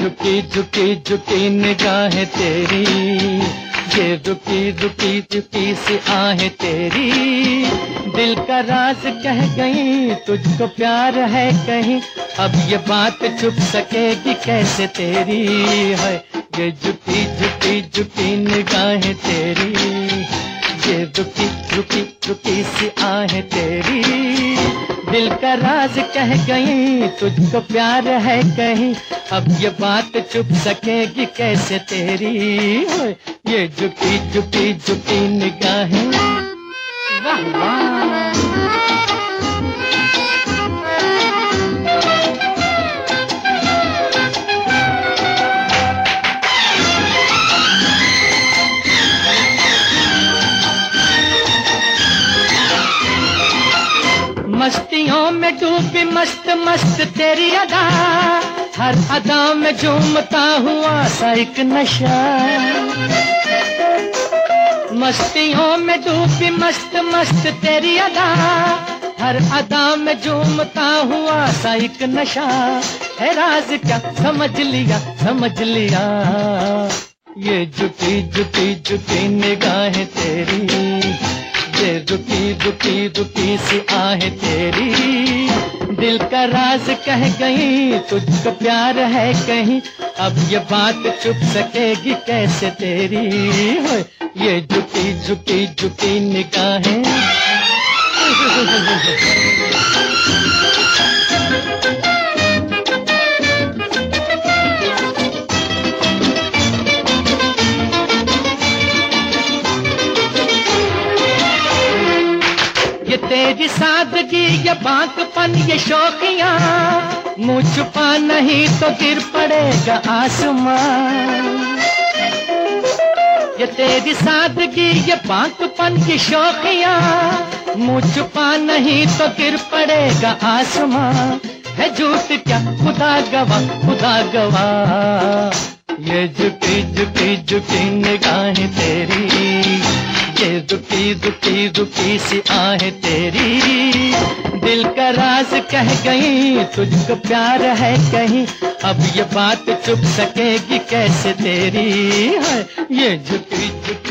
झुकी झुकी झुकी निगाहें तेरी, ये रुकी रुकी रुकी सी आहें तेरी, दिल का राज कह गई तुझको प्यार है कहीं, अब ये बात छुप सकेगी कैसे तेरी है। ये झुकी झुकी झुकी निगाहें तेरी, ये रुकी रुकी रुकी सी आहें तेरी, दिल का राज कह गई तुझको प्यार है कहीं, अब ये बात छुप सकेगी कैसे तेरी। ये झुकी झुकी झुकी निगाहें, वाह वाह। मस्तियों में डूबी मस्त मस्त तेरी अदा, हर अदा में झूमता हुआ सा एक नशा। मस्तियों में डूबी मस्त मस्त तेरी अदा, हर अदा में झूमता हुआ सा एक नशा। है राज क्या समझ लिया समझ लिया, ये झुकी झुकी झुकी निगाहें तेरी, ये रुकी रुकी रुकी सी आहें तेरी, दिल का राज कह गई तुझको प्यार है कहीं, अब ये बात छुप सकेगी कैसे तेरी। ये झुकी झुकी झुकी निगाहें, ये तेरी सादगी ये बांकपन ये शौकियां, मुँह छुपा नहीं तो गिर पड़ेगा आसमां। ये तेरी सादगी ये बांकपन की शौकियां, मुँह छुपा नहीं तो गिर पड़ेगा आसमां। है झूठ क्या खुदा गवाह खुदा गवाह, ये झुकी झुकी झुकी निगाहें तेरी, ये रुकी रुकी रुकी सी आहें तेरी, दिल का राज कह गई तुझको प्यार है कहीं, अब ये बात छुप सकेगी कैसे तेरी। ये झुकी झुकी